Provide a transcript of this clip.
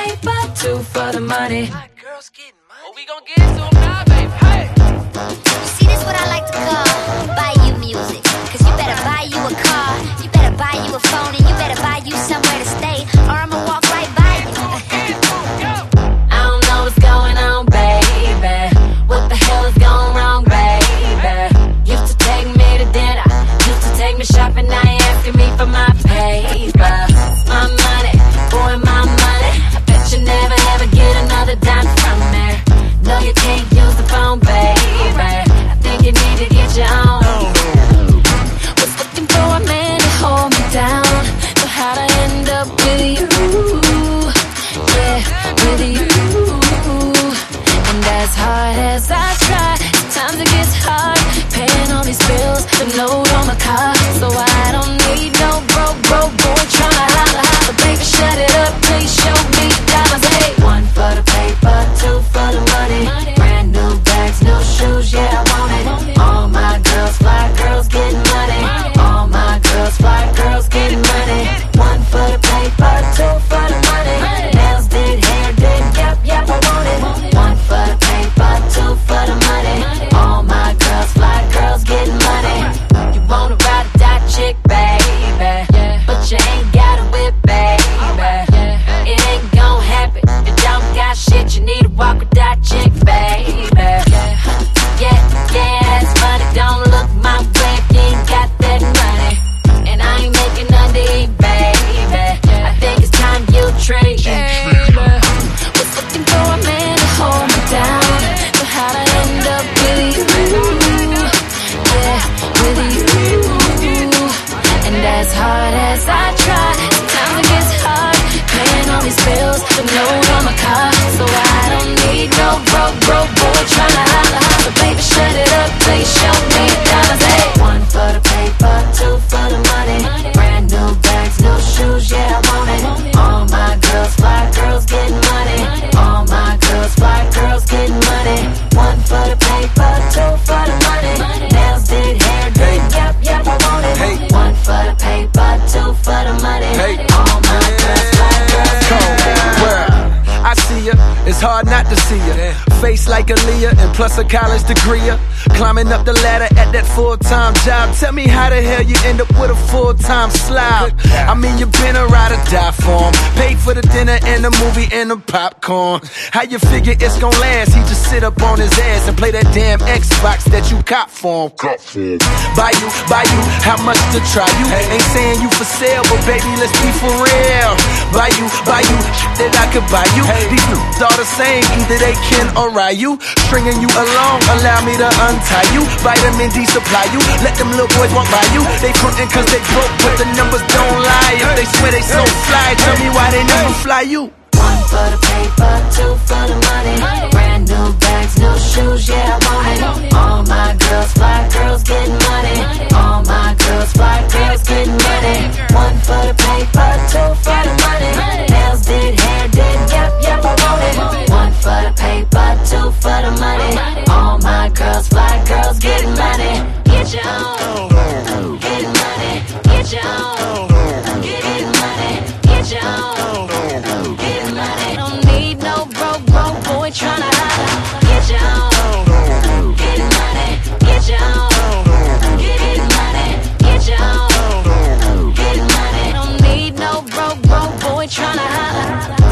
paper, two for the money. My girls getting money. Oh, we gon' get into them now, baby. Hey. You see, this what I like to call buy you music. Cause you better buy you a car, you better buy you a phone, and you better buy you somewhere to stay, or I'ma walk right by you. I don't know what's going on, baby. What the hell is going wrong, baby? Used to take me to dinner, used to take me shopping, now you asking me for my paper. My money, boy, my money. I bet you never ever get another dime from me. No, you can't use the phone, baby. I think you need to get your own. Was looking for a man to hold me down, so how'd I end up with you? Yeah, with you. And as hard as I try, sometimes it gets hard paying all these bills, the note on my car. So I don't need no broke boy tryna holla holla. Baby, shut it up, please show me the diamonds. Hey, one for the paper, two for the money. Brand new bags, new shoes, yeah, I want it. All my girls, fly girls getting money. All my girls, fly girls getting money. One for the paper, two for the money. Nails did, hair did, yep, I want it. One for the paper, two for the money. All my girls, fly girls getting money. You wanna ride or die chick, baby, but you ain't got a whip, baby. It ain't gon' happen. You don't got shit, you need to walk or die chick, baby. Yeah, that's funny. Don't look my way if you ain't got that money. And I ain't making none to eat, baby. I think it's time you trade. Was looking for a man to hold me down, but how'd I end up with you? Yeah, with you. And as hard as I try, sometimes it gets hard paying all these bills, the note on my car. So I don't need no broke boy tryna holla holla. Baby, shut it up, please show me the diamonds. Hey, one for the paper, two for the money. Brand new bags, new shoes, yeah, I want it. All my girls, fly girls getting money. All my girls, fly girls getting money. One for the paper, two for the money. Nails did, hair did, yep, I want it. One for the paper, two for the money. All my girls, fly girls getting money. I see ya, it's hard not to see ya. Face like Aaliyah and plus a college degree. Climbing up the ladder at that full-time job. Tell me how the hell you end up with a full-time slob. I mean, you been a ride or die for him. Paid for the dinner and the movie and the popcorn. How you figure it's gon' last? He just sit up on his ass and play that damn Xbox that you cop for him. Buy you, how much to try you? Ain't saying you for sale, but baby, let's be for real. Buy you, shit that I could buy you. These dudes all the same, either they can or I you. Stringing you along, allow me to untie you. Vitamin D supply you, let them little boys walk by you. They frontin' cause they broke, but the numbers don't lie. If they swear they so fly, tell me why they never fly you. One for the paper, two for the money. Brand new bags, new shoes, yeah, I want it. All my girls, fly girls getting money. All my girls, fly girls getting money. One for the paper, two for the money. Nails did, hair did, yep, I want it. One for the paper, two for the money. All my girls, fly girls getting money. Get your own, get money, get your own, get money, get your own. Don't need no broke boy tryna holla. Get your own, get money, get your own, get money, get your own, get money. Don't need no broke boy tryna holla.